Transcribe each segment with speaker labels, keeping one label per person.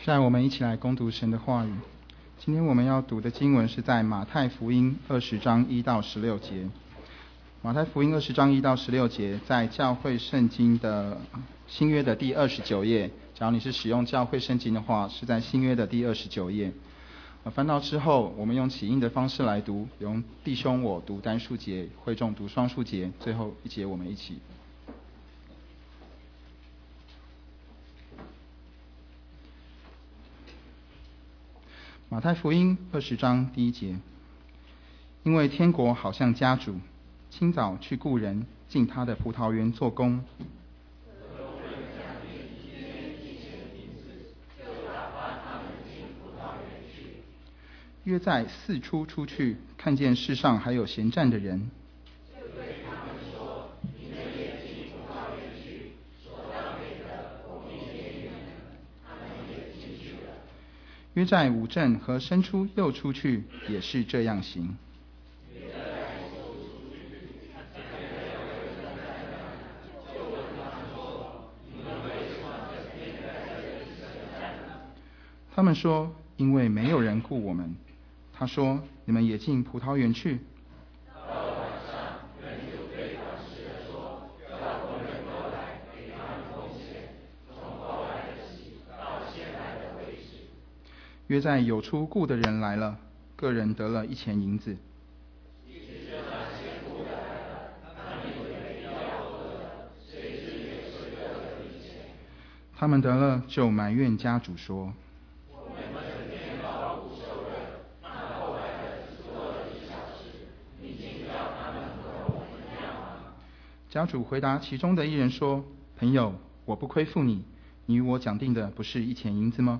Speaker 1: 让我们一起来攻读神的话语。今天我们要读的经文是在马太福音20章1到16节。马太福音20章1到16节，在教会圣经的新约的第29页。假如你是使用教会圣经的话，是在新约的第29页。翻到之后，我们用起印的方式来读，用弟兄我读单数节，会众读双数节，最后一节我们一起。马太福音20章第1节，因为天国好像家主，清早去雇人进他的葡萄园做工。约在四处出去，看见世上还有闲站的人，就对他们说：你们也进葡萄园去。所当备的，我命给你们。他们也进去了。约在午正和申初又出去，也是这样行。他们说：因为没有人雇我们。他说：你们也进葡萄园去。到了晚上，人就对管事的说：叫工人都来，给他们工钱，从后来的起到先来的为止。约在有出雇的人来了，个人得了1钱银子。他们得了，就埋怨家主说：家主回答其中的一人说：朋友，我不亏负你，你与我讲定的不是1钱银子吗？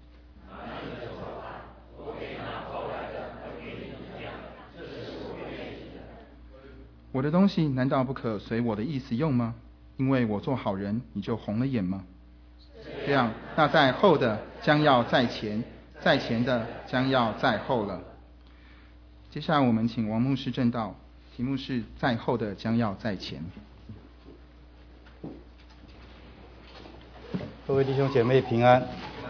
Speaker 1: 我的东西难道不可随我的意思用吗？因为我做好人，你就红了眼吗？这样，那在后的将要在前，在前的将要在后了。接下来我们请王牧师证道，题目是在后的将要在前。
Speaker 2: 各位弟兄姐妹平安。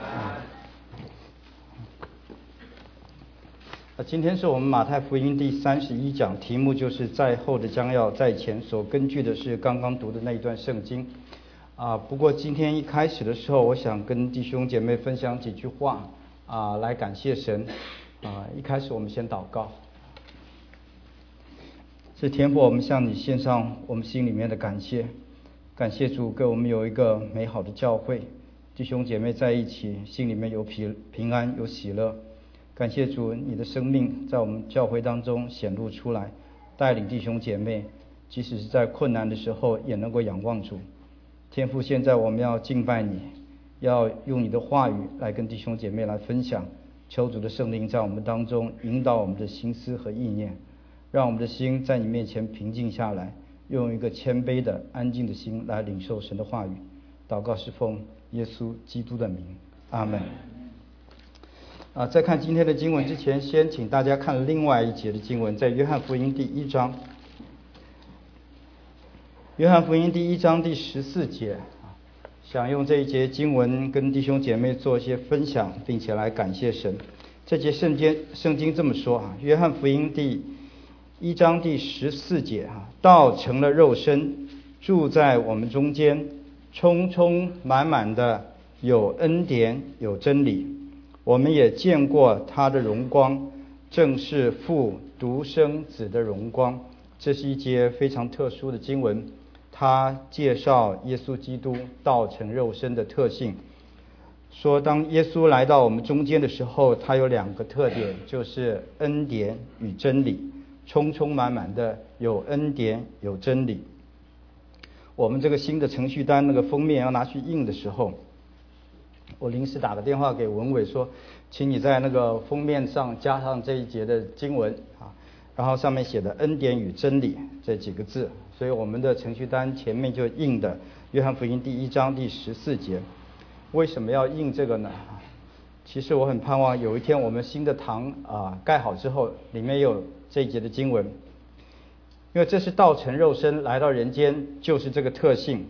Speaker 2: 今天是我们马太福音第31讲，题目就是在后的将要在前，所根据的是刚刚读的那一段圣经。不过今天一开始的时候，我想跟弟兄姐妹分享几句话来感谢神。一开始我们先祷告。是天父，我们向你献上我们心里面的感谢，感谢主给我们有一个美好的教会，弟兄姐妹在一起，心里面有平安有喜乐。感谢主，你的生命在我们教会当中显露出来，带领弟兄姐妹，即使是在困难的时候也能够仰望主。天父，现在我们要敬拜你，要用你的话语来跟弟兄姐妹来分享，求主的圣灵在我们当中引导我们的心思和意念，让我们的心在你面前平静下来，用一个谦卑的安静的心来领受神的话语。祷告是奉耶稣基督的名，阿们。在看今天的经文之前，先请大家看另外一节的经文，在约翰福音第1章。约翰福音第1章第14节，想用这一节经文跟弟兄姐妹做一些分享，并且来感谢神。这节圣经这么说约翰福音第1章第14节道成了肉身，住在我们中间，充充满满的有恩典有真理。我们也见过他的荣光，正是父独生子的荣光。这是一节非常特殊的经文，他介绍耶稣基督道成肉身的特性，说当耶稣来到我们中间的时候，他有2个特点，就是恩典与真理，充充满满的有恩典有真理。我们这个新的程序单那个封面要拿去印的时候，我临时打个电话给文伟说，请你在那个封面上加上这一节的经文然后上面写的恩典与真理这几个字，所以我们的程序单前面就印的约翰福音第1章第14节。为什么要印这个呢？其实我很盼望有一天我们新的堂盖好之后，里面有这一节的经文，因为这是道成肉身来到人间，就是这个特性。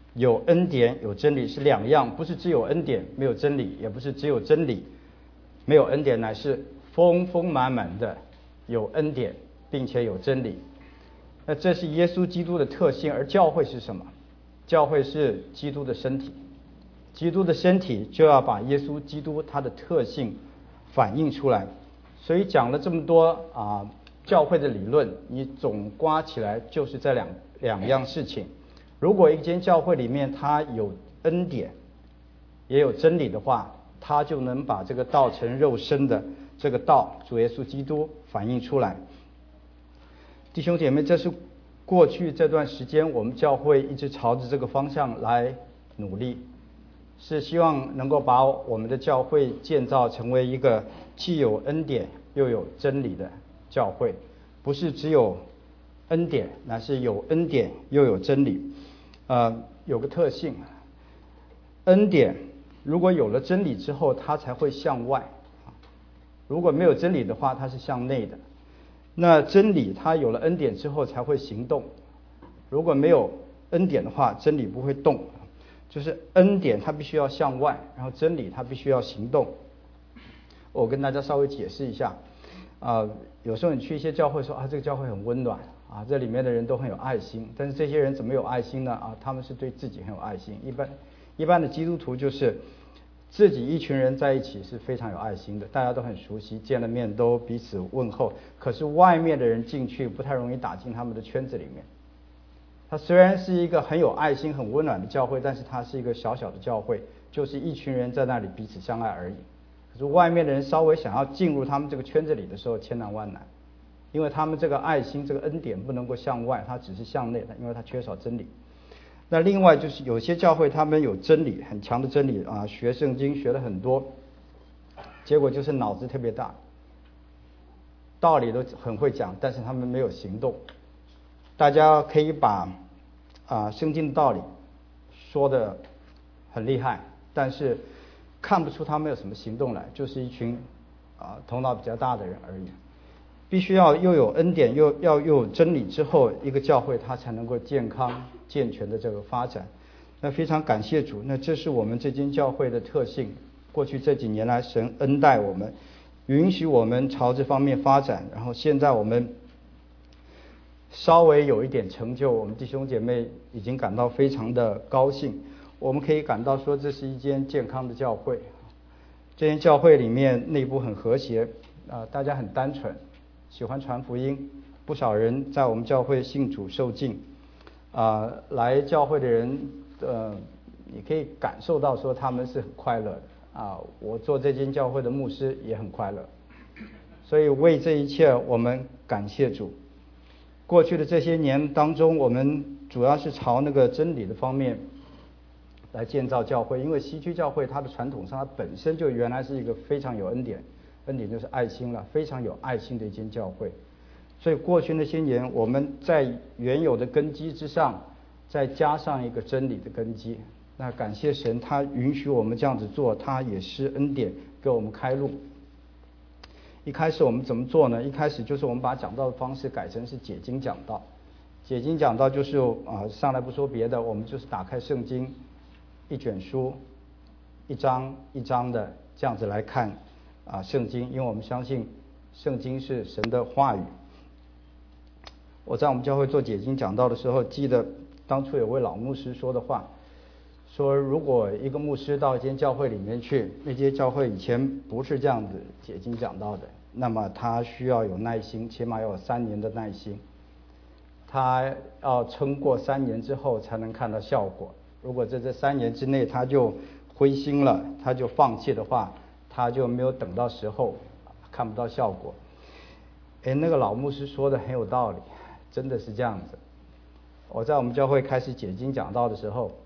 Speaker 2: 有恩典有真理是两样，不是只有恩典没有真理，也不是只有真理没有恩典，乃是丰丰满满的有恩典并且有真理。那这是耶稣基督的特性。而教会是什么？教会是基督的身体，基督的身体就要把耶稣基督他的特性反映出来。所以讲了这么多教会的理论，你总刮起来就是这两样事情。如果一间教会里面它有恩典也有真理的话，它就能把这个道成肉身的这个道主耶稣基督反映出来。弟兄姐妹，这是过去这段时间我们教会一直朝着这个方向来努力，是希望能够把我们的教会建造成为一个既有恩典又有真理的教会，不是只有恩典，乃是有恩典又有真理。有个特性，恩典如果有了真理之后，它才会向外；如果没有真理的话，它是向内的。那真理它有了恩典之后才会行动，如果没有恩典的话，真理不会动。就是恩典它必须要向外，然后真理它必须要行动。我跟大家稍微解释一下。有时候你去一些教会说这个教会很温暖这里面的人都很有爱心，但是这些人怎么有爱心呢？他们是对自己很有爱心。一般的基督徒就是自己一群人在一起是非常有爱心的，大家都很熟悉，见了面都彼此问候。可是外面的人进去不太容易打进他们的圈子里面。它虽然是一个很有爱心很温暖的教会，但是它是一个小小的教会，就是一群人在那里彼此相爱而已。可是外面的人稍微想要进入他们这个圈子里的时候，千难万难，因为他们这个爱心这个恩典不能够向外，它只是向内的，因为它缺少真理。那另外就是有些教会他们有真理，很强的真理学圣经学了很多，结果就是脑子特别大，道理都很会讲，但是他们没有行动。大家可以把圣经的道理说得很厉害，但是看不出他们有什么行动来，就是一群头脑比较大的人而已。必须要又有恩典又有真理之后，一个教会它才能够健康健全的这个发展。那非常感谢主，那这是我们这间教会的特性。过去这几年来，神恩待我们，允许我们朝这方面发展，然后现在我们稍微有一点成就，我们弟兄姐妹已经感到非常的高兴。我们可以感到说，这是一间健康的教会。这间教会里面内部很和谐大家很单纯，喜欢传福音，不少人在我们教会信主受浸来教会的人你可以感受到说他们是很快乐的我做这间教会的牧师也很快乐，所以为这一切我们感谢主。过去的这些年当中，我们主要是朝那个真理的方面来建造教会，因为西区教会它的传统上，它本身就原来是一个非常有恩典就是爱心了，非常有爱心的一间教会。所以过去那些年，我们在原有的根基之上再加上一个真理的根基。那感谢神，他允许我们这样子做，他也是恩典给我们开路。一开始我们怎么做呢？一开始就是我们把讲道的方式改成是解经讲道。解经讲道就是上来不说别的，我们就是打开圣经一卷书一章一章的这样子来看圣经，因为我们相信圣经是神的话语。我在我们教会做解经讲道的时候，记得当初有位老牧师说的话，说如果一个牧师到一间教会里面去，那间教会以前不是这样子解经讲道的，那么他需要有耐心，起码要有3年的耐心，他要撑过3年之后才能看到效果。如果在这3年之内他就灰心了，他就放弃的话，他就没有等到时候，看不到效果。那个老牧师说的很有道理，真的是这样子。我在我们教会开始解经讲道的时候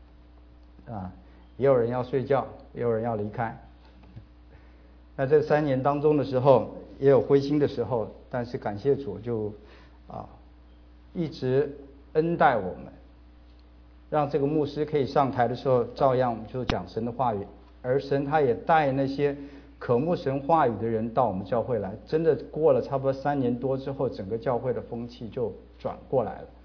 Speaker 2: 也有人要睡觉，也有人要离开。那这3年当中的时候，也有灰心的时候，但是感谢主就一直恩待我们，让这个牧师可以上台的时候照样就讲神的话语，而神他也带那些渴慕神话语的人到我们教会来。真的过了差不多3年多之后，整个教会的风气就转过来了。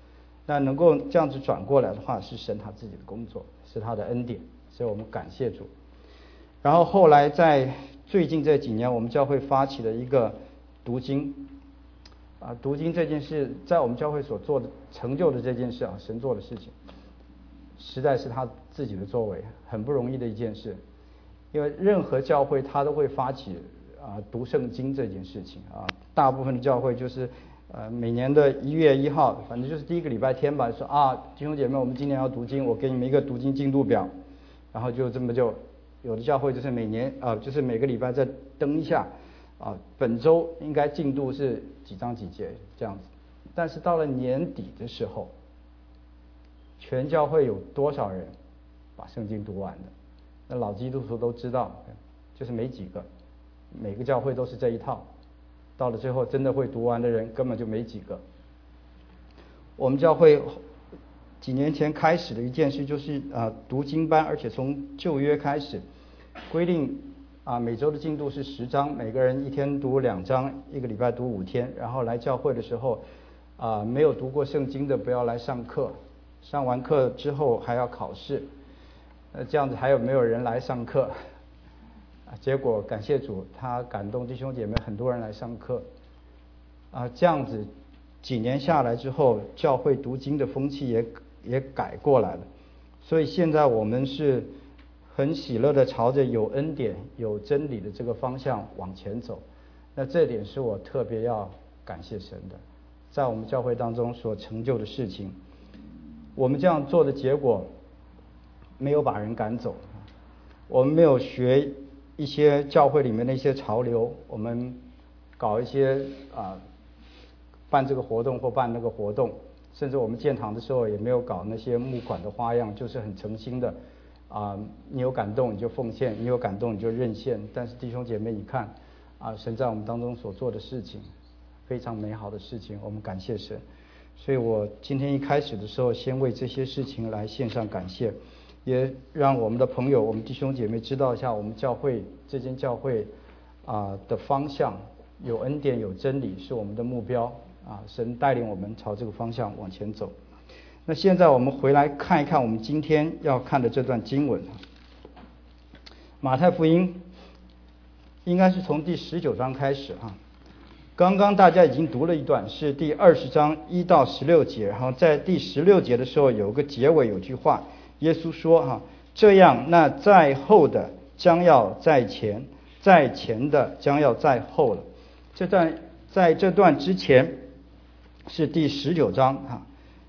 Speaker 2: 那能够这样子转过来的话，是神他自己的工作，是他的恩典，所以我们感谢主。然后后来在最近这几年，我们教会发起了一个读经读经这件事，在我们教会所做的成就的这件事神做的事情，实在是他自己的作为，很不容易的一件事。因为任何教会他都会发起读圣经这件事情大部分的教会就是每年的1月1号，反正就是第一个礼拜天吧，说弟兄姐妹，我们今年要读经，我给你们一个读经进度表，然后就这么就有的教会就是每年就是每个礼拜再登一下本周应该进度是几章几节这样子。但是到了年底的时候，全教会有多少人把圣经读完的？那老基督徒都知道，就是没几个，每个教会都是这一套，到了最后真的会读完的人根本就没几个。我们教会几年前开始的一件事就是读经班，而且从旧约开始规定每周的进度是10章，每个人一天读2章，一个礼拜读5天，然后来教会的时候没有读过圣经的不要来上课，上完课之后还要考试。这样子还有没有人来上课？结果感谢主，他感动弟兄姐妹，很多人来上课这样子几年下来之后，教会读经的风气也改过来了。所以现在我们是很喜乐的朝着有恩典有真理的这个方向往前走。那这点是我特别要感谢神的，在我们教会当中所成就的事情。我们这样做的结果没有把人赶走，我们没有学一些教会里面的一些潮流，我们搞一些办这个活动或办那个活动，甚至我们建堂的时候也没有搞那些募款的花样，就是很诚心的你有感动你就奉献，你有感动你就认献。但是弟兄姐妹，你看神在我们当中所做的事情，非常美好的事情，我们感谢神。所以我今天一开始的时候，先为这些事情来献上感谢，也让我们的朋友，我们弟兄姐妹知道一下我们教会这间教会的方向，有恩典有真理是我们的目标神带领我们朝这个方向往前走。那现在我们回来看一看我们今天要看的这段经文，马太福音应该是从第19章开始刚刚大家已经读了一段，是第20章1到16节，然后在第16节的时候有个结尾，有句话，耶稣说这样那在后的将要在前，在前的将要在后了。在这段之前是第19章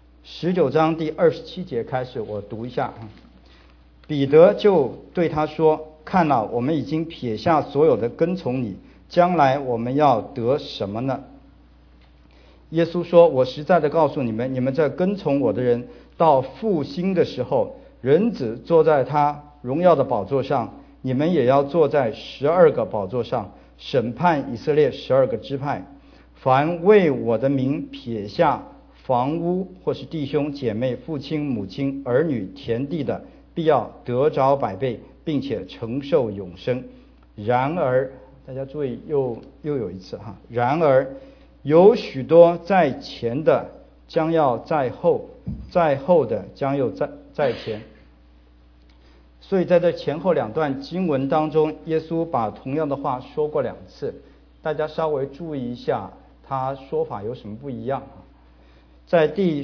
Speaker 2: 19章第27节开始，我读一下彼得就对他说，看哪，我们已经撇下所有的跟从你，将来我们要得什么呢？耶稣说，我实在的告诉你们，你们这跟从我的人，到复兴的时候，人子坐在他荣耀的宝座上，你们也要坐在12个宝座上，审判以色列12个支派。凡为我的名撇下房屋或是弟兄姐妹父亲母亲儿女田地的，必要得着100倍，并且承受永生。然而大家注意，又有一次然而有许多在前的将要在后，在后的将又在前。所以在这前后2段经文当中，耶稣把同样的话说过2次，大家稍微注意一下他说法有什么不一样。在第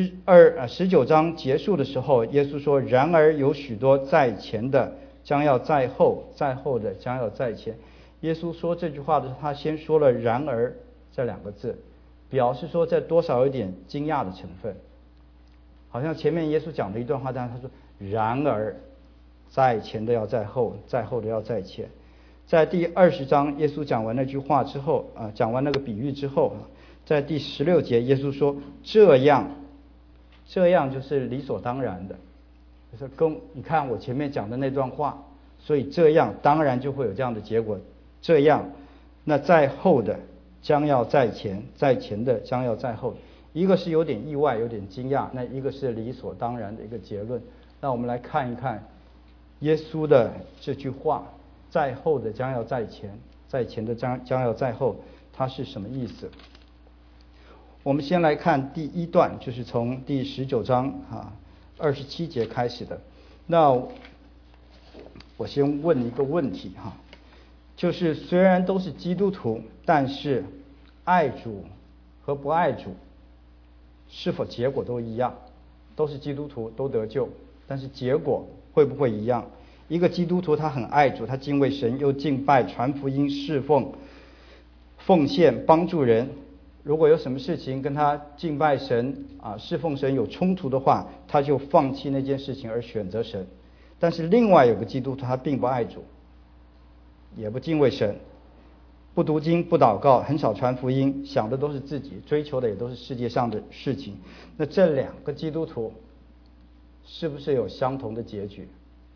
Speaker 2: 19章结束的时候，耶稣说，然而有许多在前的将要在后，在后的将要在前。耶稣说这句话的时候，他先说了然而这2个字，表示说这多少有点惊讶的成分，好像前面耶稣讲的一段话，但是他说然而在前的要在后，在后的要在前。在第20章耶稣讲完那句话之后讲完那个比喻之后在第16节耶稣说，这样就是理所当然的，就是你看我前面讲的那段话，所以这样当然就会有这样的结果。这样那在后的将要在前，在前的将要在后。一个是有点意外有点惊讶，那一个是理所当然的一个结论。那我们来看一看耶稣的这句话，在后的将要在前，在前的将要在后，它是什么意思？ 我们先来看第一段，就是从第19章27节开始的。那我先问一个问题就是虽然都是基督徒，但是爱主和不爱主是否结果都一样？都是基督徒，都得救，但是结果会不会一样？一个基督徒他很爱主，他敬畏神，又敬拜、传福音、侍奉、奉献、帮助人。如果有什么事情跟他敬拜神侍奉神有冲突的话，他就放弃那件事情而选择神。但是另外有个基督徒，他并不爱主，也不敬畏神，不读经，不祷告，很少传福音，想的都是自己，追求的也都是世界上的事情。那这两个基督徒是不是有相同的结局？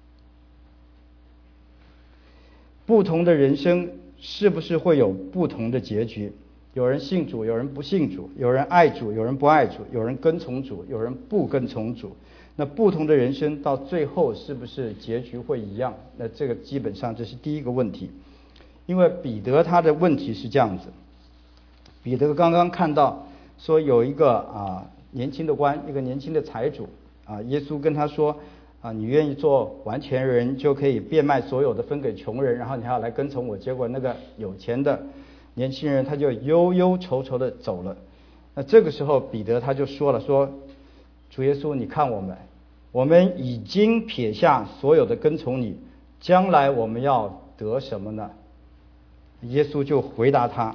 Speaker 2: 不同的人生是不是会有不同的结局？有人信主，有人不信主，有人爱主，有人不爱主，有人跟从主，有人不跟从主。那不同的人生到最后是不是结局会一样？那这个基本上这是第一个问题。因为彼得他的问题是这样子，彼得刚刚看到说有一个年轻的官，一个年轻的财主耶稣跟他说你愿意做完全人，就可以变卖所有的分给穷人，然后你还要来跟从我。结果那个有钱的年轻人他就忧忧愁愁的走了。那这个时候彼得他就说了，说主耶稣，你看我们已经撇下所有的跟从你，将来我们要得什么呢？耶稣就回答他，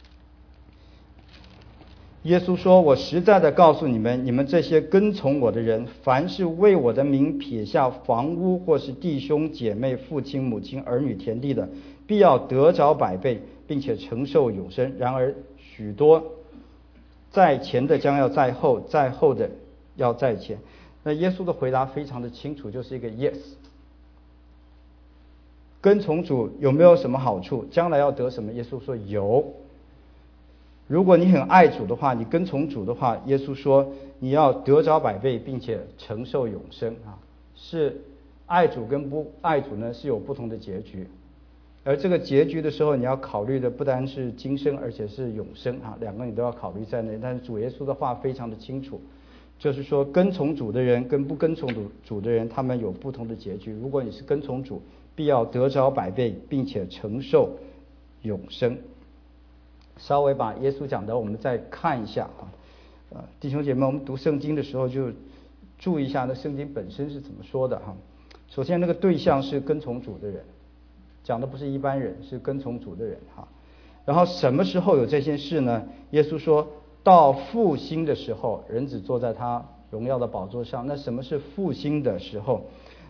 Speaker 2: 耶稣说，我实在的告诉你们，你们这些跟从我的人，凡是为我的名撇下房屋或是弟兄姐妹、父亲母亲、儿女田地的，必要得着100倍，并且承受永生。然而许多在前的将要在后，在后的要在前。那耶稣的回答非常的清楚，就是一个 yes。 跟从主有没有什么好处？将来要得什么？耶稣说有。如果你很爱主的话，你跟从主的话，耶稣说你要得着100倍，并且承受永生是爱主跟不爱主呢是有不同的结局。而这个结局的时候，你要考虑的不单是今生，而且是永生两个你都要考虑在内。但是主耶稣的话非常的清楚，就是说跟从主的人跟不跟从主的人，他们有不同的结局。如果你是跟从主，必要得着100倍，并且承受永生。稍微把耶稣讲的我们再看一下弟兄姐妹，我们读圣经的时候就注意一下那圣经本身是怎么说的首先那个对象是跟从主的人，讲的不是一般人，是跟从主的人然后什么时候有这件事呢？耶稣说到复兴的时候，人子坐在他荣耀的宝座上。那什么是复兴的时候？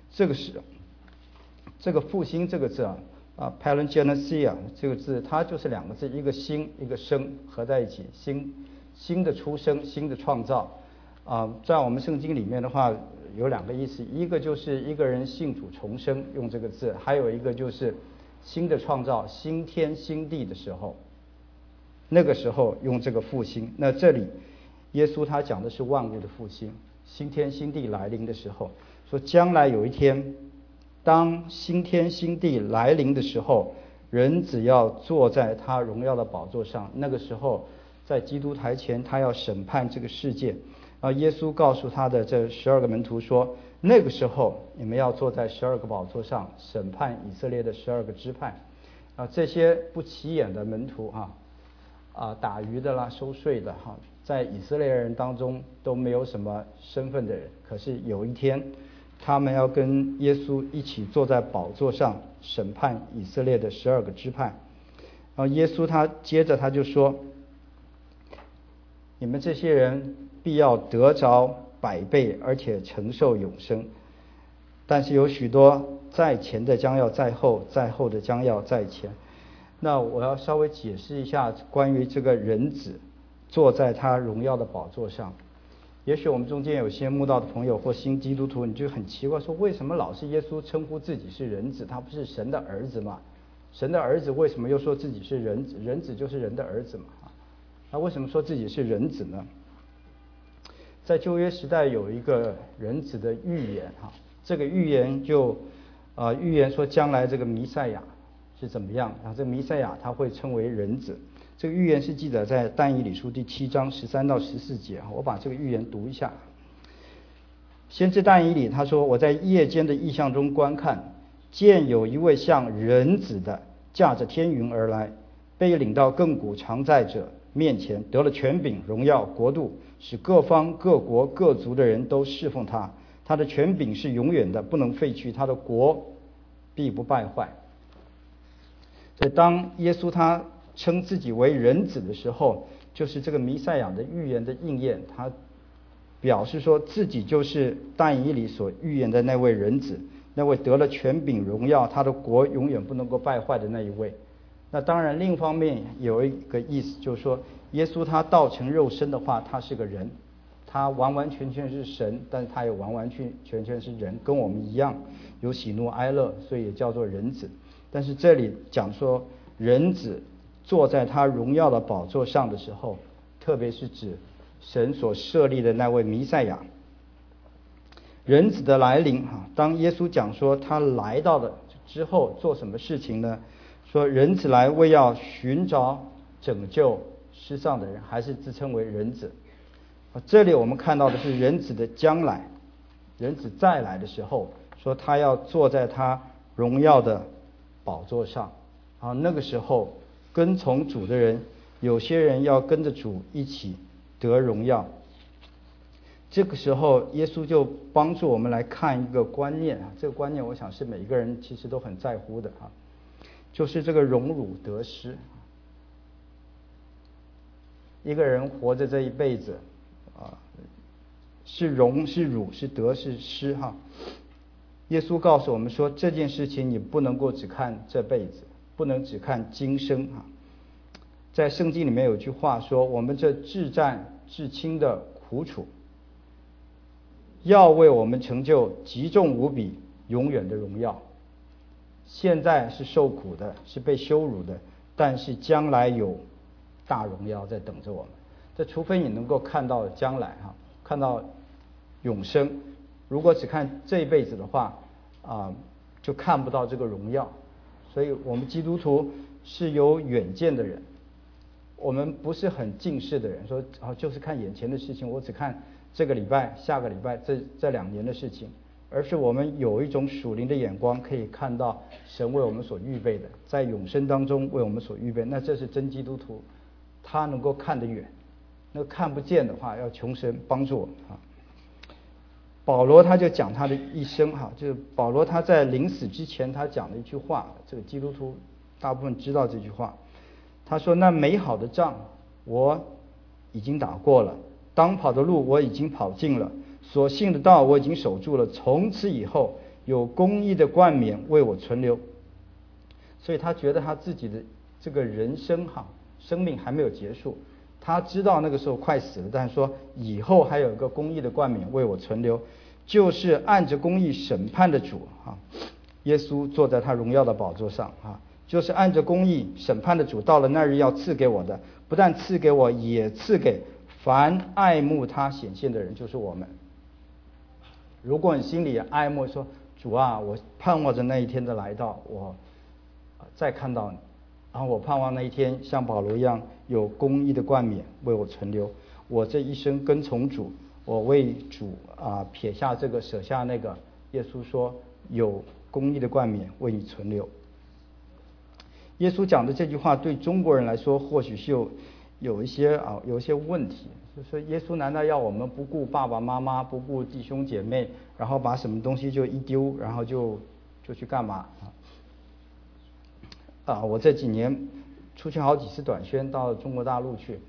Speaker 2: 这个复兴这个字palingenesia 这个字，它就是2个字，一个兴一个生合在一起，新的出生，新的创造在我们圣经里面的话有2个意思，一个就是一个人信主重生用这个字，还有一个就是新的创造，新天新地的时候，那个时候用这个复兴。那这里耶稣他讲的是万物的复兴，新天新地来临的时候，说将来有一天，当新天新地来临的时候，人只要坐在他荣耀的宝座上，那个时候在基督台前，他要审判这个世界。耶稣告诉他的这12个门徒说，那个时候你们要坐在12个宝座上，审判以色列的12个支派。这些不起眼的门徒打鱼的啦，收税的在以色列人当中都没有什么身份的人，可是有一天他们要跟耶稣一起坐在宝座上审判以色列的12个支派。然后耶稣他接着他就说，你们这些人必要得着100倍，而且承受永生。但是有许多在前的将要在后，在后的将要在前。那我要稍微解释一下关于这个人子坐在他荣耀的宝座上。也许我们中间有些慕道的朋友或新基督徒，你就很奇怪，说为什么老是耶稣称呼自己是人子？他不是神的儿子吗？神的儿子为什么又说自己是人子？人子就是人的儿子嘛。那为什么说自己是人子呢？在旧约时代有一个人子的预言这个预言就预言说将来这个弥赛亚是怎么样，然后这个弥赛亚他会称为人子。 这个预言是记载在但以理书第7章13到14节，我把这个预言读一下。先知但以理他说，我在夜间的异象中观看，见有一位像人子的驾着天云而来，被领到亘古常在者面前，得了权柄、荣耀、国度，使各方各国各族的人都侍奉他。他的权柄是永远的，不能废去，他的国必不败坏。所以当耶稣他称自己为人子的时候，就是这个弥赛亚的预言的应验，他表示说自己就是但以理所预言的那位人子，那位得了权柄荣耀，他的国永远不能够败坏的那一位。那当然另一方面有一个意思，就是说耶稣他道成肉身的话，他是个人，他完完全全是神，但是他也完完全全是人，跟我们一样有喜怒哀乐，所以也叫做人子。但是这里讲说人子坐在他荣耀的宝座上的时候，特别是指神所设立的那位弥赛亚。人子的来临当耶稣讲说他来到了之后做什么事情呢？说人子来为要寻找拯救失丧的人，还是自称为人子。这里我们看到的是人子的将来，人子再来的时候，说他要坐在他荣耀的宝座上。那个时候跟从主的人，有些人要跟着主一起得荣耀。这个时候耶稣就帮助我们来看一个观念，这个观念我想是每一个人其实都很在乎的，就是这个荣辱得失。一个人活着这一辈子是荣是辱是得是失耶稣告诉我们说，这件事情你不能够只看这辈子，不能只看今生在圣经里面有句话说，我们这至战至轻的苦楚，要为我们成就极重无比永远的荣耀。现在是受苦的，是被羞辱的，但是将来有大荣耀在等着我们。这除非你能够看到将来看到永生，如果只看这一辈子的话就看不到这个荣耀。所以我们基督徒是有远见的人，我们不是很近视的人，说就是看眼前的事情，我只看这个礼拜下个礼拜这2年的事情，而是我们有一种属灵的眼光，可以看到神为我们所预备的，在永生当中为我们所预备。那这是真基督徒，他能够看得远。那看不见的话，要求神帮助我们保罗他就讲他的一生就是保罗他在临死之前他讲了一句话，这个基督徒大部分知道这句话。他说，那美好的仗我已经打过了，当跑的路我已经跑尽了，所信的道我已经守住了，从此以后有公义的冠冕为我存留。所以他觉得他自己的这个人生生命还没有结束，他知道那个时候快死了，但是说以后还有一个公义的冠冕为我存留，就是按着公义审判的主耶稣坐在他荣耀的宝座上就是按着公义审判的主，到了那日要赐给我的，不但赐给我，也赐给凡爱慕他显现的人，就是我们。如果你心里爱慕说，主我盼望着那一天的来到，我再看到你，然后我盼望那一天像保罗一样有公义的冠冕为我存留，我这一生跟从主，我为主撇下这个舍下那个。耶稣说有公义的冠冕为你存留。耶稣讲的这句话对中国人来说或许是有一些问题，就是说耶稣难道要我们不顾爸爸妈妈，不顾弟兄姐妹，然后把什么东西就一丢，然后就去干嘛我这几年出去好几次短宣到中国大陆去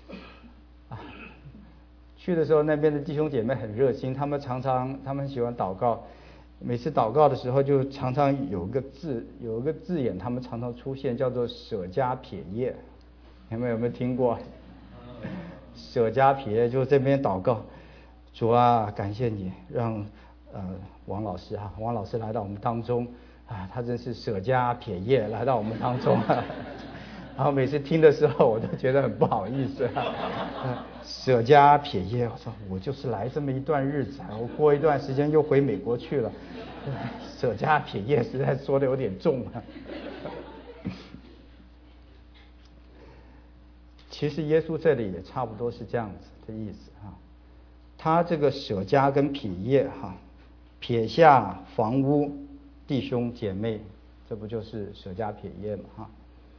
Speaker 2: 去的时候那边的弟兄姐妹很热心，他们很喜欢祷告，每次祷告的时候就常常有一个字眼，他们常常出现，叫做舍家撇业。你们有没有听过？舍家撇业，就这边祷告，主感谢你让王老师来到我们当中他真是舍家撇业来到我们当中然后每次听的时候我都觉得很不好意思舍家撇业，我说我就是来这么一段日子我过一段时间又回美国去了，舍家撇业实在说的有点重其实耶稣这里也差不多是这样子的意思啊。他这个舍家跟撇业哈，撇下房屋、弟兄姐妹，这不就是舍家撇业嘛哈？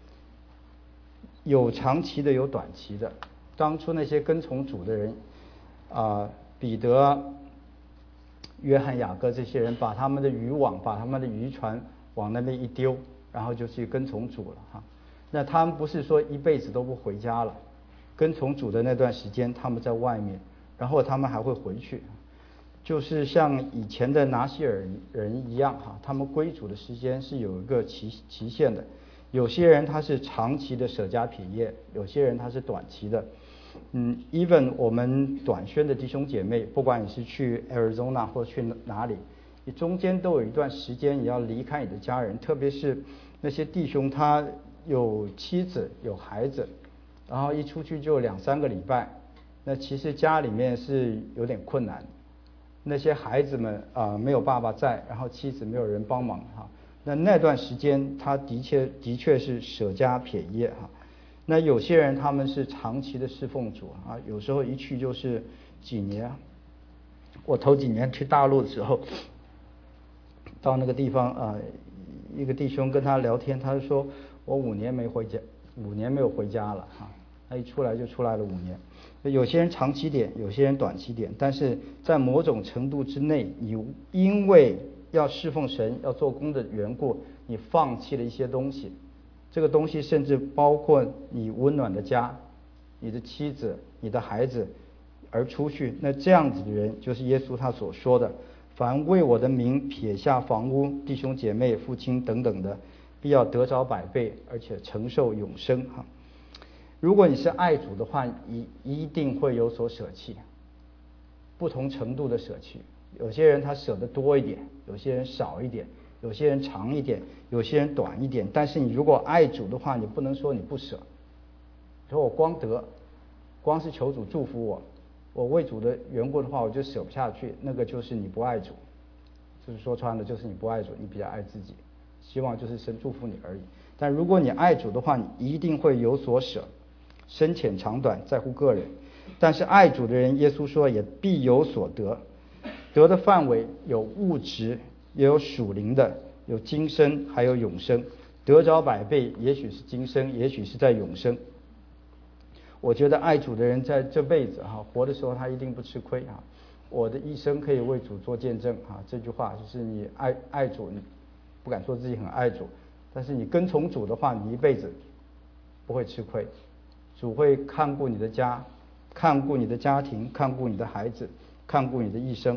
Speaker 2: 有长期的，有短期的。当初那些跟从主的人彼得、约翰、雅各这些人，把他们的渔网、把他们的渔船往那边一丢，然后就去跟从主了哈。那他们不是说一辈子都不回家了，跟从主的那段时间他们在外面，然后他们还会回去，就是像以前的拿西尔人一样哈，他们归主的时间是有一个期限的。有些人他是长期的舍家撇业，有些人他是短期的。even 我们短宣的弟兄姐妹，不管你是去 Arizona 或去哪里，你中间都有一段时间你要离开你的家人，特别是那些弟兄他有妻子有孩子，然后一出去就2-3个礼拜，那其实家里面是有点困难。那些孩子们没有爸爸在，然后妻子没有人帮忙哈，那段时间他的确是舍家撇业哈。那有些人他们是长期的侍奉主啊，有时候一去就是几年。我头几年去大陆的时候，到那个地方一个弟兄跟他聊天，他就说我5年没回家，5年没有回家了哈。他一出来就出来了5年。有些人长期点，有些人短期点，但是在某种程度之内，你因为要侍奉神、要做工的缘故，你放弃了一些东西。这个东西甚至包括你温暖的家、你的妻子、你的孩子而出去，那这样子的人就是耶稣他所说的，凡为我的名撇下房屋、弟兄姐妹、父亲等等的，必要得着100倍，而且承受永生哈。如果你是爱主的话，你一定会有所舍弃，不同程度的舍弃。有些人他舍得多一点，有些人少一点，有些人长一点，有些人短一点。但是你如果爱主的话，你不能说你不舍。说我光是求主祝福我为主的缘故的话，我就舍不下去，那个就是你不爱主。就是说穿了，就是你不爱主，你比较爱自己，希望就是神祝福你而已。但如果你爱主的话，你一定会有所舍。深浅长短在乎个人，但是爱主的人，耶稣说也必有所得。得的范围有物质，也有属灵的，有今生，还有永生。得着100倍，也许是今生，也许是在永生。我觉得爱主的人在这辈子活的时候，他一定不吃亏我的一生可以为主做见证这句话就是你爱主，你不敢说自己很爱主，但是你跟从主的话，你一辈子不会吃亏。主会看顾你的家，看顾你的家庭，看顾你的孩子，看顾你的一生。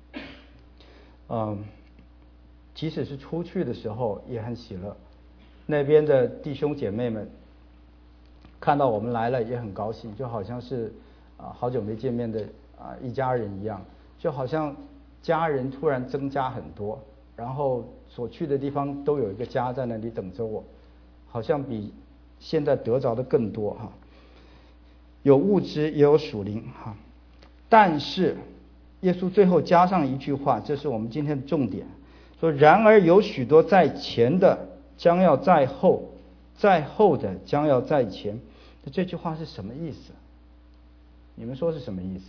Speaker 2: 即使是出去的时候也很喜乐。那边的弟兄姐妹们看到我们来了也很高兴，就好像是好久没见面的一家人一样，就好像家人突然增加很多，然后所去的地方都有一个家在那里等着我，好像比现在得着的更多有物质也有属灵但是耶稣最后加上一句话，这是我们今天的重点，说然而有许多在前的将要在后，在后的将要在前。这句话是什么意思？你们说是什么意思？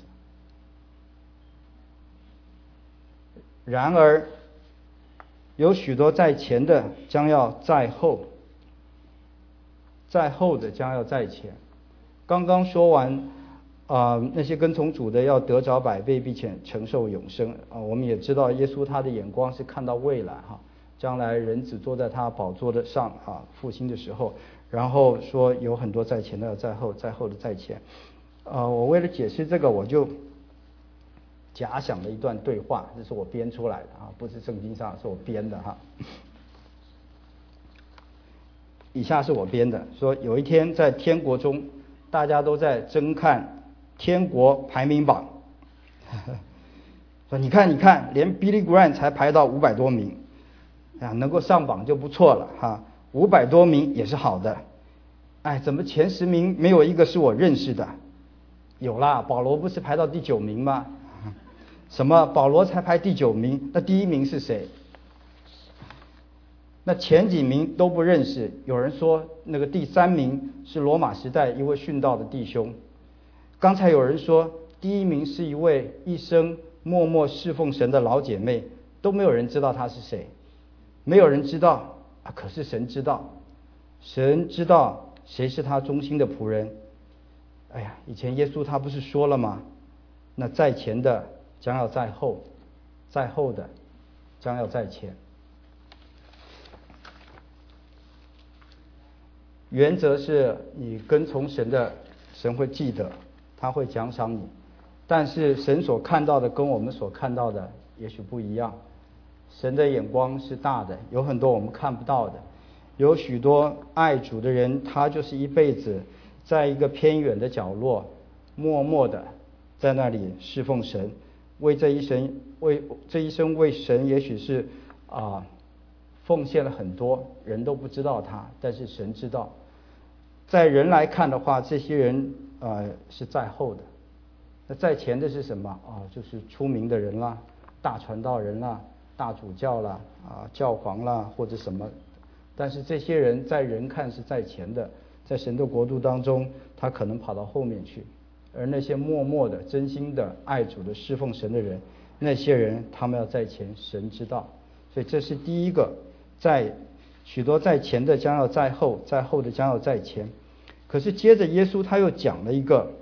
Speaker 2: 然而有许多在前的将要在后，在后的将要在前。刚刚说完那些跟从主的要得着100倍，并且承受永生我们也知道耶稣他的眼光是看到未来将来人子坐在他宝座的上复兴的时候，然后说有很多在前的在后，在后的在前。我为了解释这个，我就假想了一段对话，这是我编出来的不是圣经上，是我编的以下是我编的，说有一天在天国中，大家都在争看天国排名榜说你看连 Billy Graham 才排到500多名能够上榜就不错了500多名也是好的。怎么前10名没有一个是我认识的？有啦，保罗不是排到第9名吗？什么保罗才排第9名？那第1名是谁？ 那前几名都不认识，有人说那个第3名是罗马时代一位殉道的弟兄，刚才有人说第1名是一位一生默默侍奉神的老姐妹，都没有人知道她是谁，没有人知道啊，可是神知道，神知道谁是他忠心的仆人。哎呀，以前耶稣他不是说了吗？那在前的将要在后，在后的将要在前。原则是你跟从神的，神会记得，他会奖赏你。但是神所看到的跟我们所看到的也许不一样。神的眼光是大的，有很多我们看不到的。有许多爱主的人，他就是一辈子在一个偏远的角落，默默的在那里侍奉神，为这一生为神，也许是奉献了很多，人都不知道他，但是神知道。在人来看的话，这些人是在后的。那在前的是什么就是出名的人啦，大传道人啦，大主教啦，教皇啦，或者什么。但是这些人在人看是在前的，在神的国度当中，他可能跑到后面去。而那些默默的、真心的爱主的侍奉神的人，那些人他们要在前，神知道。所以这是第一个，在许多在前的将要在后，在后的将要在前。可是接着耶稣他又讲了一个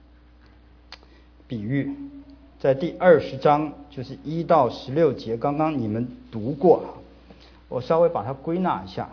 Speaker 2: 比喻，在第20章就是1到16节，刚刚你们读过，我稍微把它归纳一下。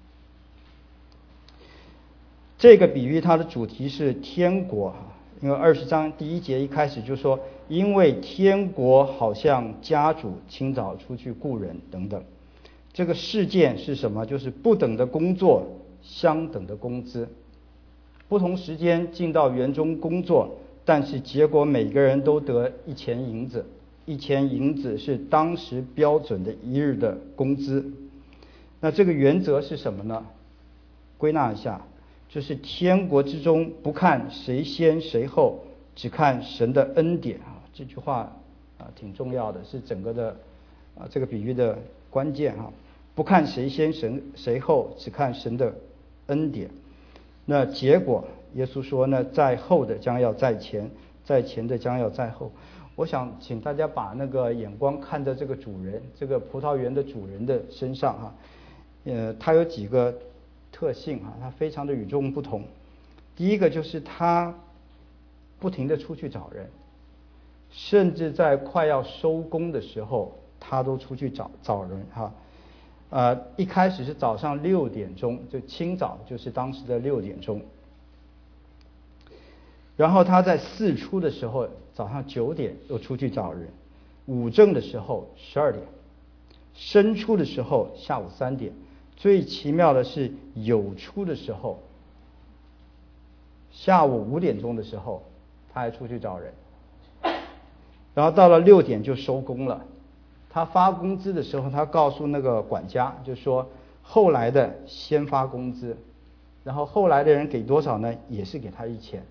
Speaker 2: 这个比喻它的主题是天国，因为20章第1节一开始就说，因为天国好像家主清早出去雇人等等。这个事件是什么？就是不等的工作，相等的工资。不同时间进到园中工作，但是结果每个人都得1钱银子，1钱银子是当时标准的1日的工资。那这个原则是什么呢？归纳一下，就是天国之中不看谁先谁后，只看神的恩典这句话挺重要的，是整个的这个比喻的关键不看谁先谁后，只看神的恩典。那结果耶稣说呢，在后的将要在前，在前的将要在后。我想请大家把那个眼光看在这个主人，这个葡萄园的主人的身上他有几个特性他非常的与众不同。第一个就是他不停的出去找人，甚至在快要收工的时候，他都出去找人一开始是早上6点钟，就清早，就是当时的6点钟。然后他在巳初的时候，早上9点又出去找人，午正的时候12点，申初的时候下午3点，最奇妙的是酉初的时候，下午5点钟的时候，他还出去找人。然后到了6点就收工了。他发工资的时候，他告诉那个管家，就说后来的先发工资，然后后来的人给多少呢？也是给他1钱。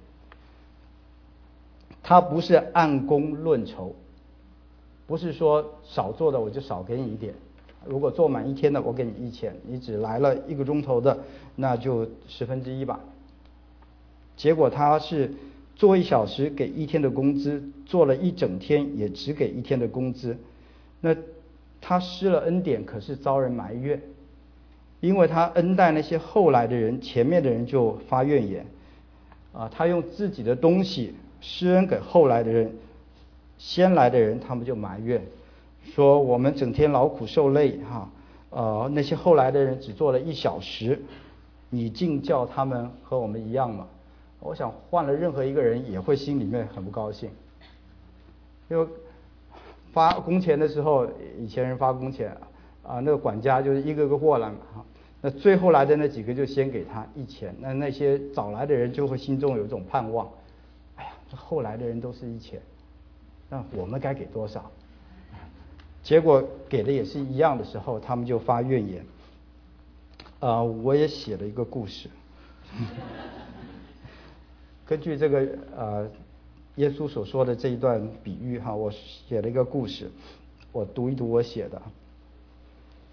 Speaker 2: 他不是按工论酬，不是说少做的我就少给你一点，如果做满1天的我给你1钱，你只来了1个钟头的，那就1/10吧。结果他是做1小时给1天的工资，做了1整天也只给1天的工资。那他施了恩典，可是遭人埋怨，因为他恩待那些后来的人，前面的人就发怨言他用自己的东西施恩给后来的人，先来的人他们就埋怨，说我们整天劳苦受累那些后来的人只做了1小时，你竟叫他们和我们一样吗？我想换了任何一个人也会心里面很不高兴。因为发工钱的时候，以前人发工钱那个管家就是一个个过来嘛那最后来的那几个就先给他1钱，那些早来的人就会心中有一种盼望，哎呀，这后来的人都是1钱，那我们该给多少？结果给的也是一样的时候，他们就发怨言。我也写了一个故事，根据这个耶稣所说的这一段比喻我写了一个故事，我读一读我写的。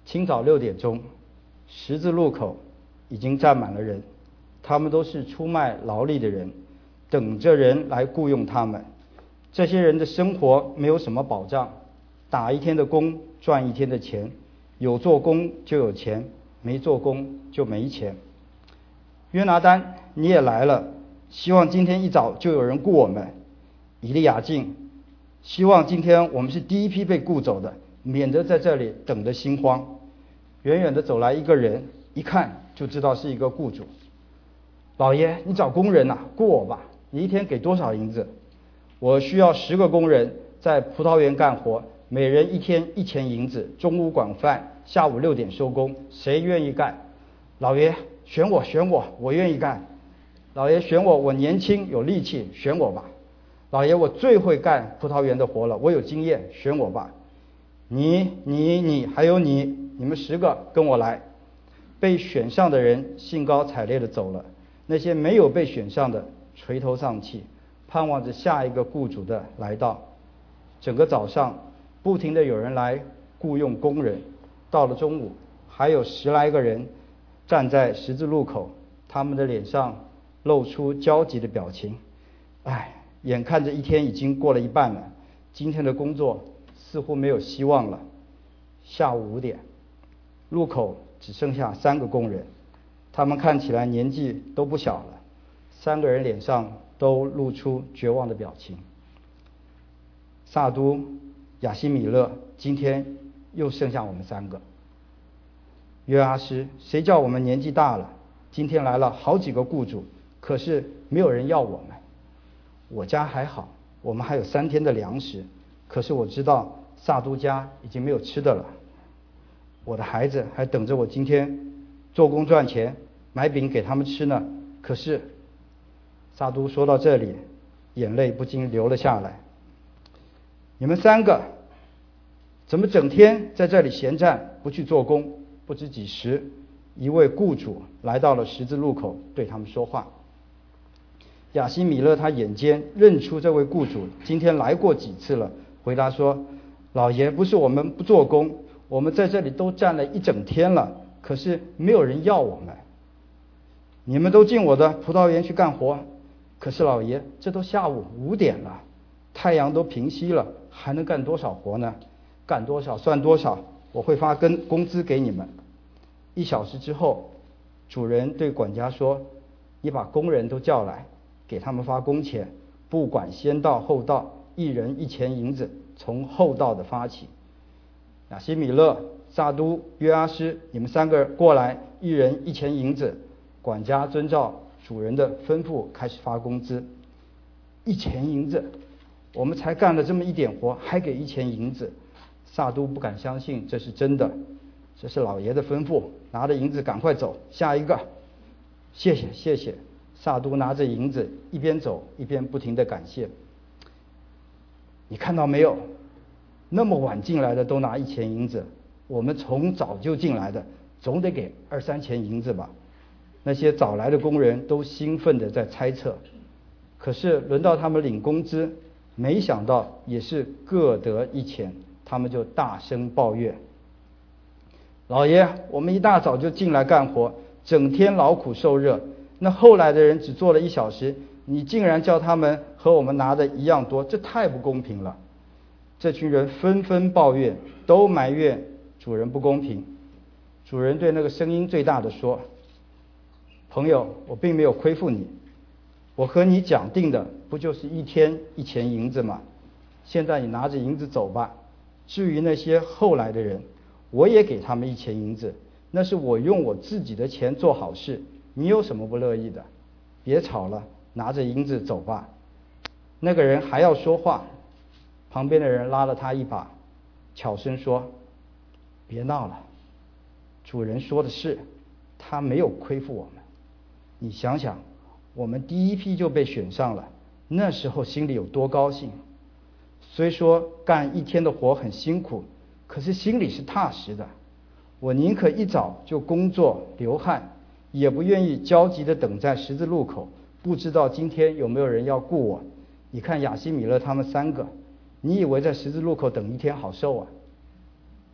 Speaker 2: 清早6点钟，十字路口已经站满了人，他们都是出卖劳力的人，等着人来雇佣他们。这些人的生活没有什么保障，打一天的工赚一天的钱，有做工就有钱，没做工就没钱。约拿单，你也来了，希望今天一早就有人雇我们。以利亚敬，希望今天我们是第一批被雇走的，免得在这里等得心慌。远远的走来一个人，一看就知道是一个雇主。老爷，你找工人雇我吧，你一天给多少银子？我需要10个工人在葡萄园干活，每人一天1000银子，中午管饭，下午6点收工，谁愿意干？老爷，选我，我愿意干。老爷选我，我年轻有力气，选我吧。老爷，我最会干葡萄园的活了，我有经验，选我吧。你还有你们10个跟我来。被选上的人兴高采烈地走了，那些没有被选上的垂头丧气，盼望着下一个雇主的来到。整个早上不停地有人来雇佣工人，到了中午还有10来个人站在十字路口，他们的脸上露出焦急的表情。眼看着一天已经过了一半了，今天的工作似乎没有希望了。下午5点，路口只剩下3个工人，他们看起来年纪都不小了，3个人脸上都露出绝望的表情。撒都、亚西米勒，今天又剩下我们3个。约阿施，谁叫我们年纪大了，今天来了好几个雇主，可是没有人要我们。我家还好，我们还有3天的粮食，可是我知道撒都家已经没有吃的了。我的孩子还等着我今天做工赚钱，买饼给他们吃呢。可是撒都说到这里，眼泪不禁流了下来。你们3个怎么整天在这里闲站，不去做工？不知几时，一位雇主来到了十字路口，对他们说话。亚西米勒他眼尖，认出这位雇主今天来过几次了，回答说：老爷，不是我们不做工，我们在这里都站了一整天了，可是没有人要我们。你们都进我的葡萄园去干活，可是老爷，这都下午5点了，太阳都平息了，还能干多少活呢？干多少算多少，我会发工资给你们。1小时之后，主人对管家说：你把工人都叫来，给他们发工钱，不管先到后到，一人1000银子，从后到的发起。亚西米勒、撒都、约阿施，你们3个过来，一人1000银子。管家遵照主人的吩咐开始发工资。1000银子，我们才干了这么一点活，还给1000银子。撒都不敢相信这是真的，这是老爷的吩咐，拿着银子赶快走，下一个。谢谢。撒都拿着银子，一边走一边不停地感谢。你看到没有，那么晚进来的都拿1000银子，我们从早就进来的，总得给2-3千银子吧。那些早来的工人都兴奋地在猜测，可是轮到他们领工资，没想到也是各得1000，他们就大声抱怨：老爷，我们一大早就进来干活，整天劳苦受热，那后来的人只做了1小时，你竟然叫他们和我们拿的一样多，这太不公平了。这群人纷纷抱怨，都埋怨主人不公平。主人对那个声音最大的说：朋友，我并没有亏负你，我和你讲定的不就是一天1000银子吗？现在你拿着银子走吧。至于那些后来的人，我也给他们1000银子，那是我用我自己的钱做好事，你有什么不乐意的？别吵了，拿着银子走吧。那个人还要说话，旁边的人拉了他一把，悄声说：别闹了，主人说的是，他没有亏负我们。你想想，我们第一批就被选上了，那时候心里有多高兴。虽说干一天的活很辛苦，可是心里是踏实的。我宁可一早就工作流汗，也不愿意焦急地等在十字路口，不知道今天有没有人要雇我。你看亚西米勒他们3个，你以为在十字路口等一天好受啊？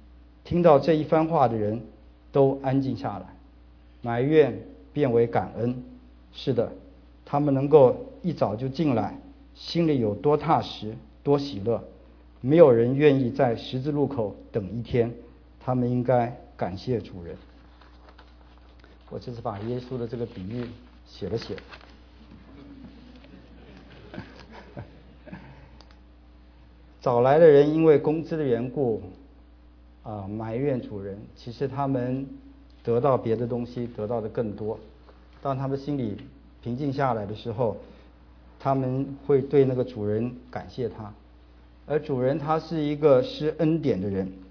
Speaker 2: 听到这一番话的人都安静下来，埋怨变为感恩。是的，他们能够一早就进来，心里有多踏实多喜乐。没有人愿意在十字路口等一天，他们应该感谢主人。我这次把耶稣的这个比喻写了写。早来的人因为工资的缘故埋怨主人，其实他们得到别的东西得到的更多。当他们心里平静下来的时候，他们会对那个主人感谢他。而主人他是一个施恩典的人，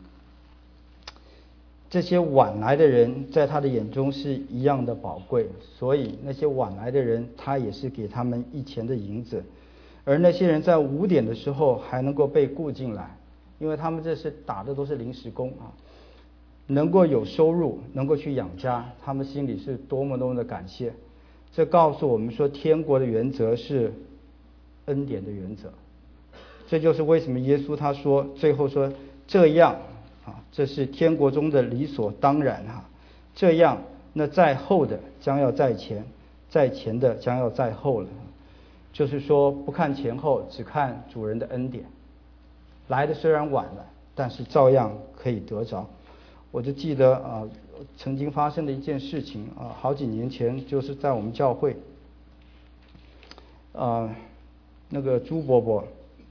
Speaker 2: 这些晚来的人在他的眼中是一样的宝贵，所以那些晚来的人他也是给他们1钱的银子。而那些人在5点的时候还能够被雇进来，因为他们这是打的都是临时工能够有收入，能够去养家，他们心里是多么多么的感谢。这告诉我们说，天国的原则是恩典的原则。这就是为什么耶稣他说最后说这样这是天国中的理所当然这样，那在后的将要在前，在前的将要在后了。就是说不看前后，只看主人的恩典。来的虽然晚了，但是照样可以得着。我就记得曾经发生的一件事情好几年前，就是在我们教会那个朱伯伯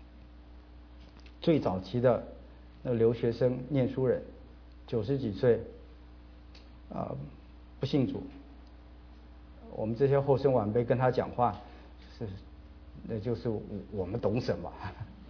Speaker 2: 最早期的那个留学生念书人，90几岁不信主。我们这些后生晚辈跟他讲话那就是我们懂什么。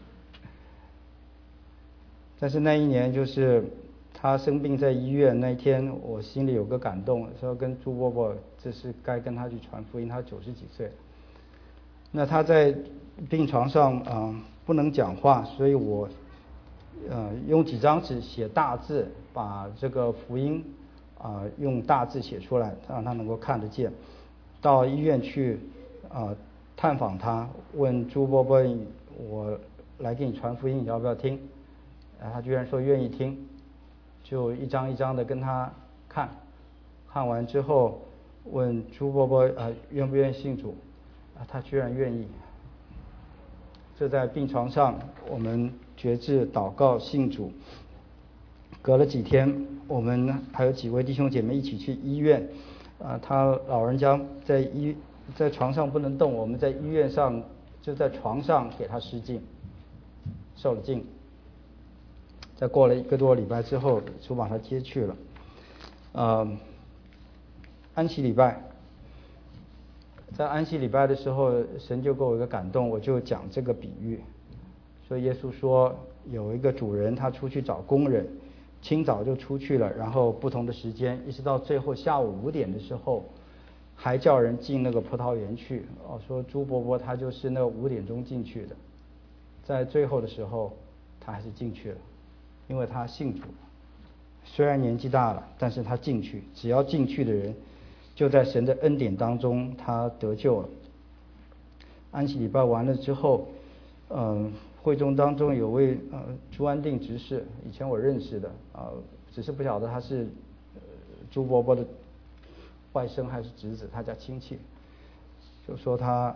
Speaker 2: 但是那一年就是他生病在医院那一天，我心里有个感动，说跟朱伯伯这是该跟他去传福音。他90几岁，那他在病床上不能讲话，所以我用几张纸写大字，把这个福音用大字写出来，让他能够看得见。到医院去探访他，问朱伯伯，我来给你传福音，你要不要听？他居然说愿意听，就一张一张的跟他看完之后，问朱伯伯愿不愿意信主？他居然愿意。这在病床上，我们决志祷告信主。隔了几天，我们还有几位弟兄姐妹一起去医院他老人家在床上不能动，我们在医院上就在床上给他施浸，受了浸。再过了1个多礼拜之后，就把他接去了。安息礼拜，在安息礼拜的时候，神就给我一个感动，我就讲这个比喻，说耶稣说有一个主人，他出去找工人，清早就出去了，然后不同的时间，一直到最后下午5点的时候，还叫人进那个葡萄园去。说朱伯伯他就是那5点钟进去的，在最后的时候他还是进去了，因为他信主，虽然年纪大了，但是他进去，只要进去的人就在神的恩典当中他得救了。安息礼拜完了之后，会众当中有位朱安定执事，以前我认识的只是不晓得他是朱伯伯的外甥还是侄子，他家亲戚。就说他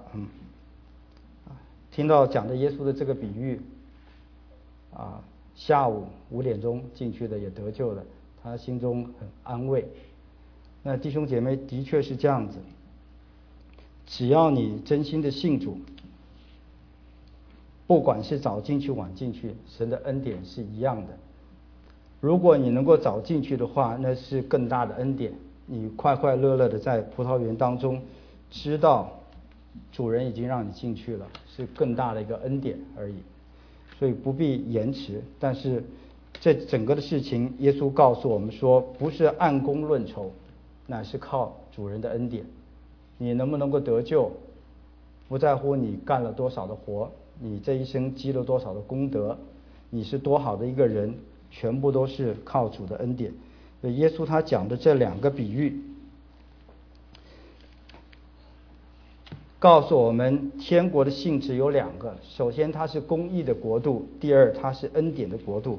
Speaker 2: 听到讲的耶稣的这个比喻下午5点钟进去的也得救了，他心中很安慰。那弟兄姐妹的确是这样子，只要你真心的信主，不管是早进去晚进去，神的恩典是一样的。如果你能够早进去的话，那是更大的恩典，你快快乐乐的在葡萄园当中知道主人已经让你进去了，是更大的一个恩典而已，所以不必延迟。但是这整个的事情，耶稣告诉我们说，不是按功论酬，乃是靠主人的恩典。你能不能够得救，不在乎你干了多少的活，你这一生积了多少的功德，你是多好的一个人，全部都是靠主的恩典。耶稣他讲的这2个比喻，告诉我们天国的性质有2个，首先它是公义的国度，第二它是恩典的国度。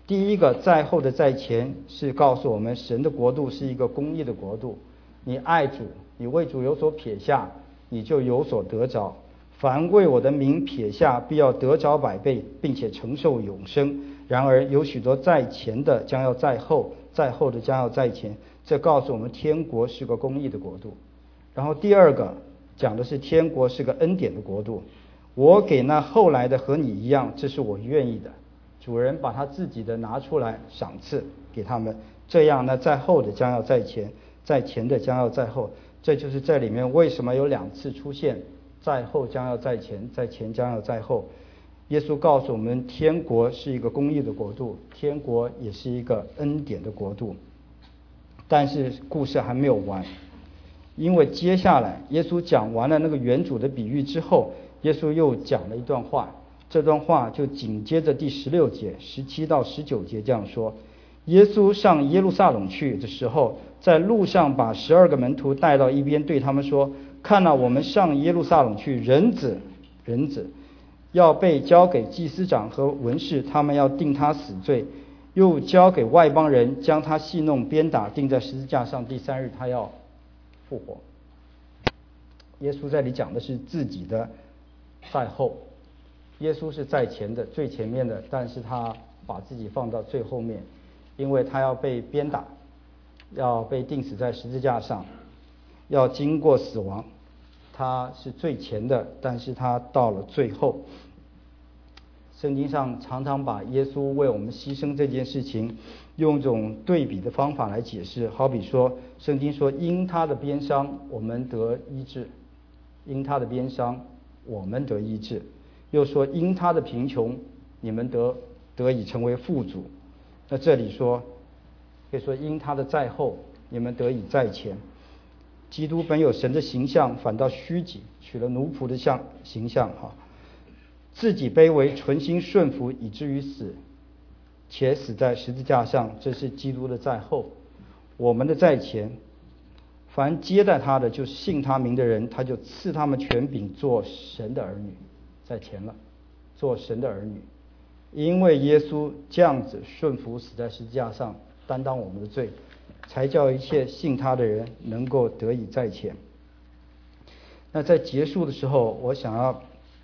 Speaker 2: 第一个在后的在前是告诉我们，神的国度是一个公义的国度。你爱主，你为主有所撇下，你就有所得着。凡为我的名撇下，必要得着100倍，并且承受永生。然而有许多在前的将要在后，在后的将要在前。这告诉我们天国是个公义的国度。然后第二个讲的是天国是个恩典的国度。我给那后来的和你一样，这是我愿意的。主人把他自己的拿出来赏赐给他们，这样呢，在后的将要在前，在前的将要在后。这就是这里面为什么有2次出现在后将要在前，在前将要在后。耶稣告诉我们，天国是一个公义的国度，天国也是一个恩典的国度。但是故事还没有完，因为接下来耶稣讲完了那个原主的比喻之后，耶稣又讲了一段话。这段话就紧接着第16节17到19节这样说：耶稣上耶路撒冷去的时候，在路上把12个门徒带到一边，对他们说：看哪，我们上耶路撒冷去，人子要被交给祭司长和文士，他们要定他死罪，又交给外邦人，将他戏弄鞭打，钉在十字架上，第3日他要复活。耶稣这里讲的是自己的在后，耶稣是在前的，最前面的，但是他把自己放到最后面，因为他要被鞭打，要被钉死在十字架上，要经过死亡。他是最前的，但是他到了最后。圣经上常常把耶稣为我们牺牲这件事情用一种对比的方法来解释，好比说圣经说因他的鞭伤我们得医治，因他的鞭伤我们得医治，又说因他的贫穷你们得以成为富足。那这里说可以说因他的在后你们得以在前。基督本有神的形象，反倒虚己，取了奴仆的形象，自己卑微，存心顺服，以至于死，且死在十字架上。这是基督的在后，我们的在前。凡接待他的，就是信他名的人，他就赐他们权柄做神的儿女，在前了，做神的儿女。因为耶稣这样子顺服，死在十字架上，担当我们的罪，才叫一切信他的人能够得以在前。那在结束的时候，我想要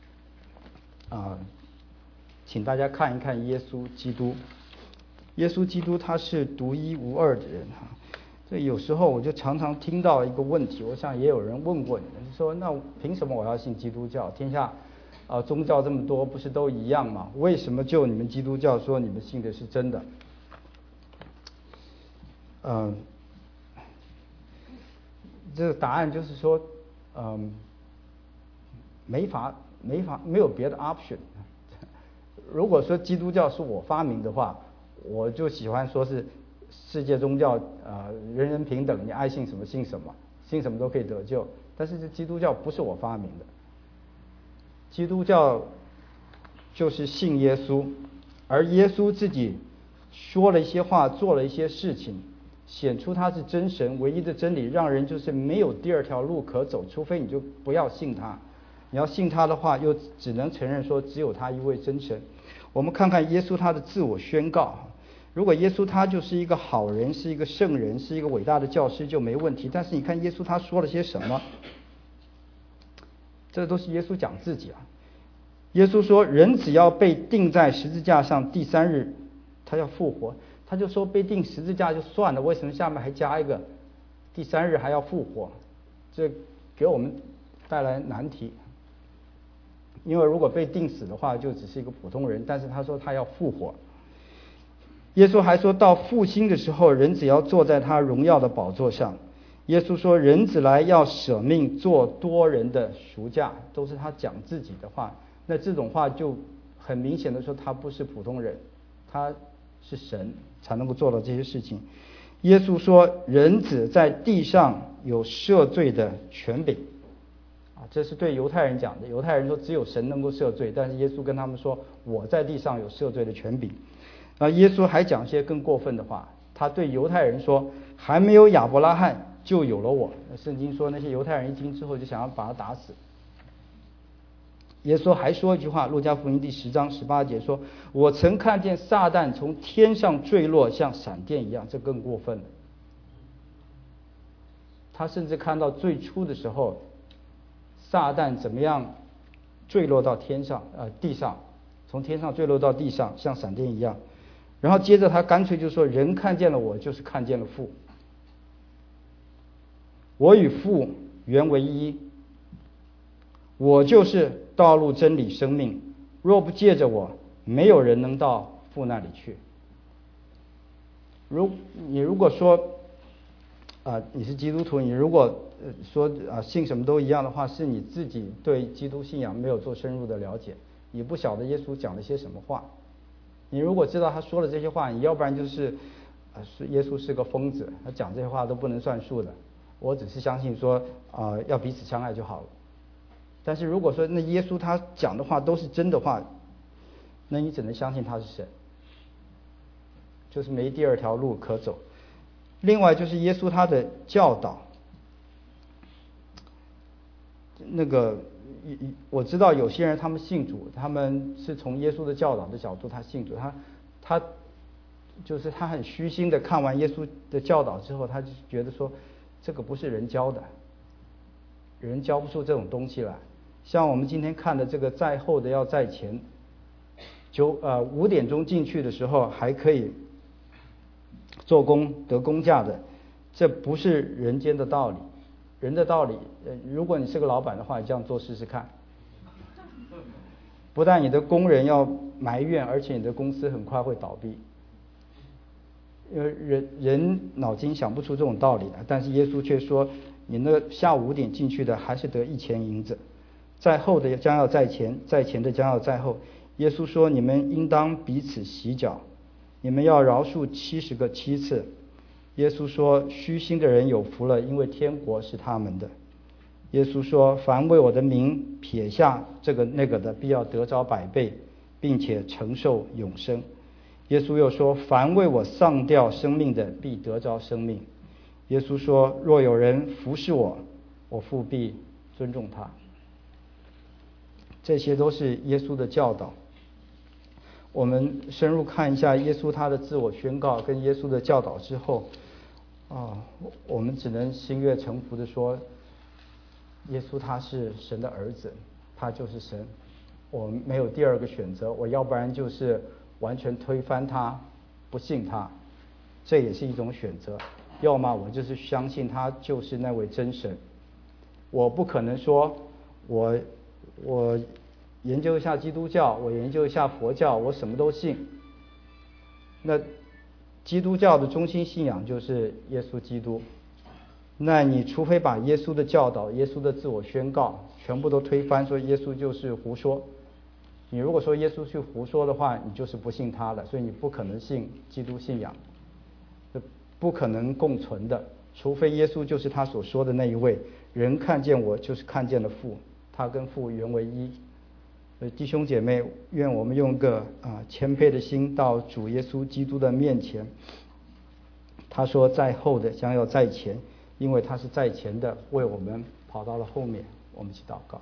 Speaker 2: 请大家看一看耶稣基督。耶稣基督他是独一无二的人哈。所以有时候我就常常听到一个问题，我想也有人问过你们，说那凭什么我要信基督教？天下宗教这么多，不是都一样吗？为什么就你们基督教说你们信的是真的？这个答案就是说，没有别的 option。如果说基督教是我发明的话，我就喜欢说是世界宗教，人人平等，你爱信什么信什么，信什么都可以得救。但是这基督教不是我发明的，基督教就是信耶稣，而耶稣自己说了一些话，做了一些事情，显出他是真神，唯一的真理，让人就是没有第二条路可走，除非你就不要信他。你要信他的话，又只能承认说只有他一位真神。我们看看耶稣他的自我宣告，如果耶稣他就是一个好人，是一个圣人，是一个伟大的教师就没问题。但是你看耶稣他说了些什么，这都是耶稣讲自己啊。耶稣说人只要被钉在十字架上，第3日他要复活。他就说被钉十字架就算了，为什么下面还加一个第3日还要复活？这给我们带来难题。因为如果被钉死的话，就只是一个普通人，但是他说他要复活。耶稣还说到复兴的时候，人只要坐在他荣耀的宝座上。耶稣说人子来要舍命做多人的赎价，都是他讲自己的话。那这种话就很明显的说他不是普通人，他是神才能够做到这些事情。耶稣说人子在地上有赦罪的权柄，这是对犹太人讲的。犹太人说只有神能够赦罪，但是耶稣跟他们说我在地上有赦罪的权柄。耶稣还讲些更过分的话，他对犹太人说还没有亚伯拉罕就有了我。圣经说那些犹太人一听之后就想要把他打死。 耶稣还说一句话，路加福音第10章18节说，我曾看见撒旦从天上坠落，像闪电一样。这更过分了。他甚至看到最初的时候，撒旦怎么样坠落到地上，从天上坠落到地上，像闪电一样。然后接着他干脆就说，人看见了我，就是看见了父，我与父原为一，我就是道路真理生命，若不借着我，没有人能到父那里去。你如果说你是基督徒，你如果说信什么都一样的话，是你自己对基督信仰没有做深入的了解，你不晓得耶稣讲了些什么话。你如果知道他说了这些话，你要不然就是耶稣是个疯子，他讲这些话都不能算数的。我只是相信说要彼此相爱就好了。但是如果说那耶稣他讲的话都是真的话，那你只能相信他是神，就是没第二条路可走。另外就是耶稣他的教导，我知道有些人他们信主，他们是从耶稣的教导的角度他信主，他就是他很虚心的看完耶稣的教导之后，他就觉得说这个不是人教的，人教不出这种东西来。像我们今天看的这个在后的要在前，5点钟进去的时候还可以做工得工价的，这不是人间的道理。人的道理，如果你是个老板的话，你这样做试试看，不但你的工人要埋怨，而且你的公司很快会倒闭。因为人脑筋想不出这种道理来，但是耶稣却说，你那下午5点进去的还是得1钱银子，在后的将要在前，在前的将要在后。耶稣说，你们应当彼此洗脚，你们要饶恕70个7次。耶稣说，虚心的人有福了，因为天国是他们的。耶稣说，凡为我的名撇下这个那个的，必要得着100倍，并且承受永生。耶稣又说，凡为我丧掉生命的，必得着生命。耶稣说，若有人服侍我，我父必尊重他。这些都是耶稣的教导。我们深入看一下耶稣他的自我宣告跟耶稣的教导之后，我们只能心悦诚服的说，耶稣他是神的儿子，他就是神，我没有第二个选择，我要不然就是完全推翻他，不信他，这也是一种选择；要么我就是相信他就是那位真神。我不可能说我研究一下基督教，我研究一下佛教，我什么都信。那基督教的中心信仰就是耶稣基督，那你除非把耶稣的教导、耶稣的自我宣告全部都推翻，说耶稣就是胡说。你如果说耶稣去胡说的话，你就是不信他了，所以你不可能信基督信仰，不可能共存的。除非耶稣就是他所说的那一位，人看见我就是看见了父，他跟父原为一。弟兄姐妹，愿我们用个谦卑的心到主耶稣基督的面前。他说，在后的将要在前，因为他是在前的，为我们跑到了后面。我们一起祷告。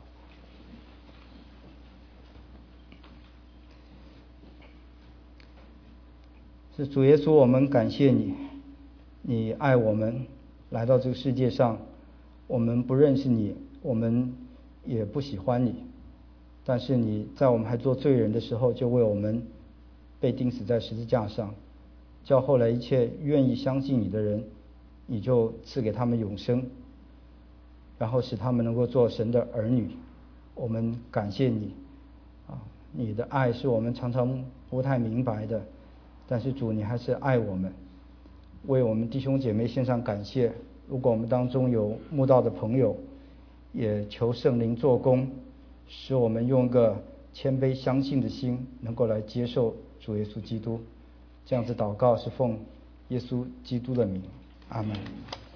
Speaker 2: 是主耶稣，我们感谢你，你爱我们，来到这个世界上，我们不认识你，我们也不喜欢你，但是你在我们还做罪人的时候，就为我们被钉死在十字架上，叫后来一切愿意相信你的人，你就赐给他们永生，然后使他们能够做神的儿女。我们感谢你你的爱是我们常常不太明白的，但是主，你还是爱我们，为我们弟兄姐妹献上感谢。如果我们当中有慕道的朋友，也求圣灵做工，使我们用个谦卑相信的心，能够来接受主耶稣基督。这样子祷告是奉耶稣基督的名，阿们。